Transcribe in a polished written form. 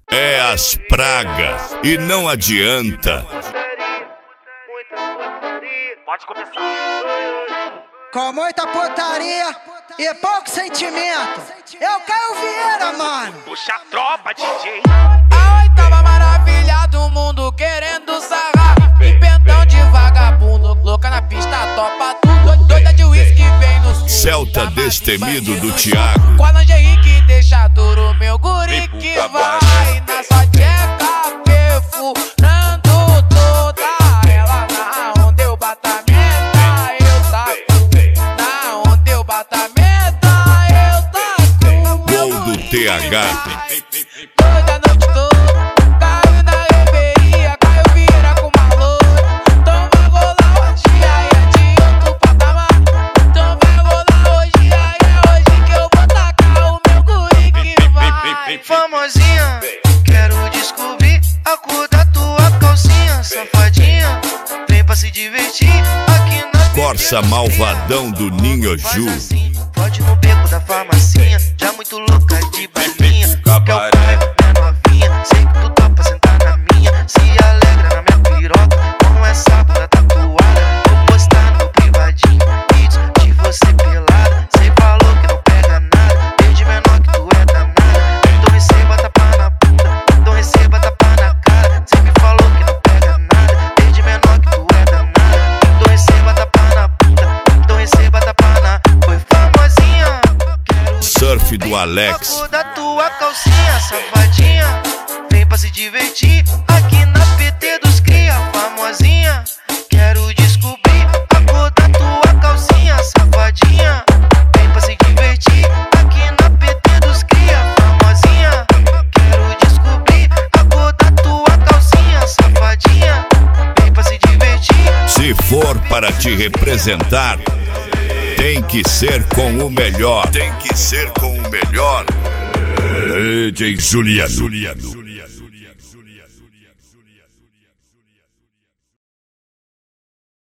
É as pragas e não adianta. Pode começar. Com muita putaria e pouco sentimento. Eu Caio Vieira, mano. Puxa a tropa, DJ. A oitava maravilha do mundo querendo sarrar. Pimpentão de vagabundo, louca na pista, topa tudo. Doida de uísque vem no sul. Celta destemido do Thiago. Com a lingerie que deixa duro, meu guri que vai na sua tcheca, perfurando toda ela. Na onde eu bato a meta, eu taco. Na onde eu bato a meta, eu taco. Gol do TH. Toda noite toda, Caio na reveria, Caio vira com uma loura. Então vai rolar hoje, aí é de outro patamar. Então vai rolar hoje, aí é hoje que eu vou tacar o meu guri que vai. Famosinha, quero descobrir a cor da tua calcinha. Safadinha, vem pra se divertir aqui na Corsa malvadão do Ninho Ju. Pode no beco da farmacinha, já muito louca de balinha. Quer o pai, minha novinha, sei que tu topa sentar na minha. Se alegra na minha piroca, com essa bunda tatuada. Vou postar no privadinho, vídeos de você pelada. Cê falou que não pega nada, desde menor que tu é danada. Então receba tapa na bunda, então receba tapa na cara. Cê me falou que não pega nada, desde menor que tu é danada. Então receba tapa na bunda, então receba tapa na... Foi famosinha, quero Surf do Alex. a cor da tua calcinha, safadinha, vem pra se divertir aqui na PT dos cria. Famosinha, quero descobrir a cor da tua calcinha, safadinha, vem pra se divertir aqui na PT dos cria. Famosinha, quero descobrir a cor da tua calcinha, safadinha, vem pra se divertir. Se for para te representar, tem que ser com o melhor. Tem que ser com o melhor. DJ Juliano.